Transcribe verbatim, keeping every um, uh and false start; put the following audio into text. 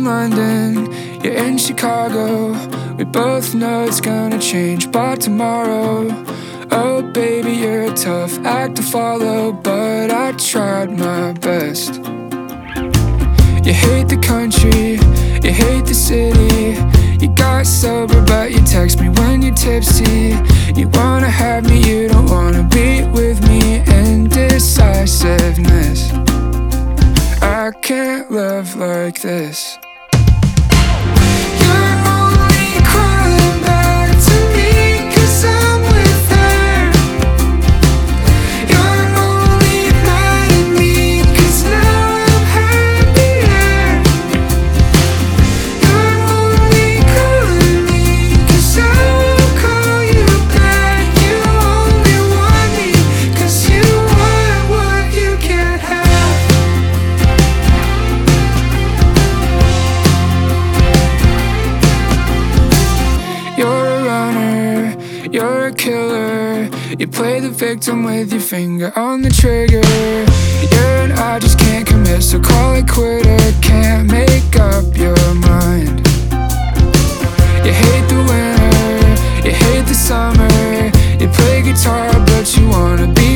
in London, you're in Chicago. We both know it's gonna change by tomorrow. Oh baby, you're a tough act to follow, but I tried my best. You hate the country, you hate the city. You got sober but you text me when you're tipsy. You wanna have me, you don't wanna be with me. Indecisiveness, I can't love like this. You're only calling back to me 'cause I'm with her. You're only mad at me 'cause now I'm happier. You're only calling me 'cause I will call you back. You only want me 'cause you want what you can't have. You're a runner, you're a killer. You play the victim with your finger on the trigger. You're an I just can't commit, so call it quitter. Can't make up your mind. You hate the winter, you hate the summer. You play guitar but you wanna be